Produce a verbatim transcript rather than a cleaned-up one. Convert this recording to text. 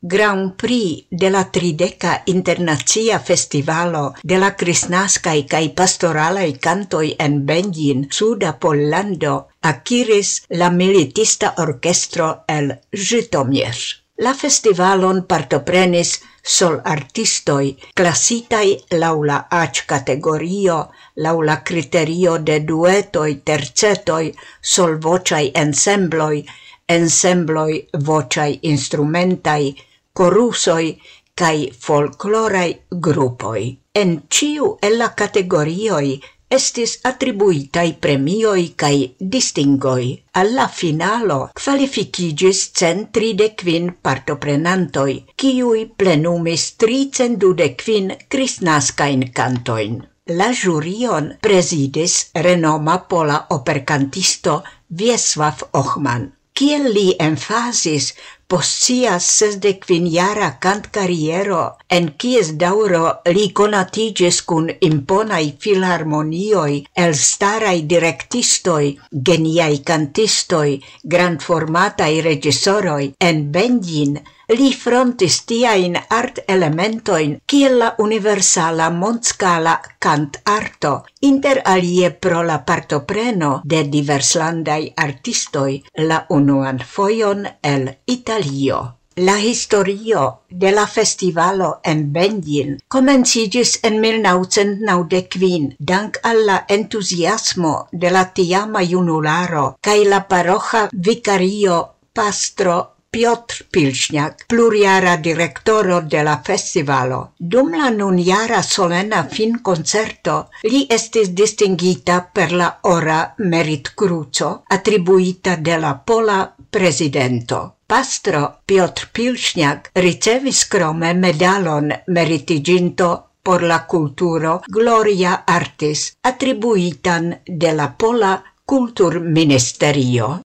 Grand Prix de la trideca internazia festivalo de la Kristnascaj kaj pastoralaj cantoj en Benjin, Suda Pollando, akiris la militista orkestro el Żytomierz. La festivalon partoprenis sol artistoj klasitaj laŭ la aĉ-kategorio, laŭ la kriterio de duetoj, tercetoj, solvoĉaj ensembloj, ensembloj voĉaj instrumentaj, korusoj kaj folkloraj grupoj. En ĉiu el la kategorioj estis atribuitaj premioj kaj distingoj. Al la finalo kvalifikiĝis cent tridek kvin partoprenantoj, kiuj plenumis tricent dudek kvin kristnaskajn kantojn. La ĵurion prezidis renoma pola operkantisto Wiesław Ochman. Kiel li emfazis, post sia sesdekvinjara kantkariero, en kies daŭro li konatiĝis kun imponaj filharmonioj, elstaraj direktistoj, geniaj kantistoj, grandformataj reĝisoroj, en Benjin li frontis tiajn art-elementojn kiel la universala mondskala kantarto, inter alie pro la partopreno de diverslandaj artistoj la unuan fojon el Italio. La historio de la festivalo en Benjin komenciĝis en mil naŭcent naŭdek kvin dank al la entuziasmo de la tiama junularo kaj la paroĥa vikario pastro Piotr Pilśniak, plurjara direktoro de la festivalo. Dum la nunjara solena finkoncerto li estis distingita per la ora meritkruco atribuita de la pola prezidento. Pastro Piotr Pilśniak ricevis krome medalon meritiĝinto por la kulturo Gloria Artis atribuitan de la pola kulturministerio.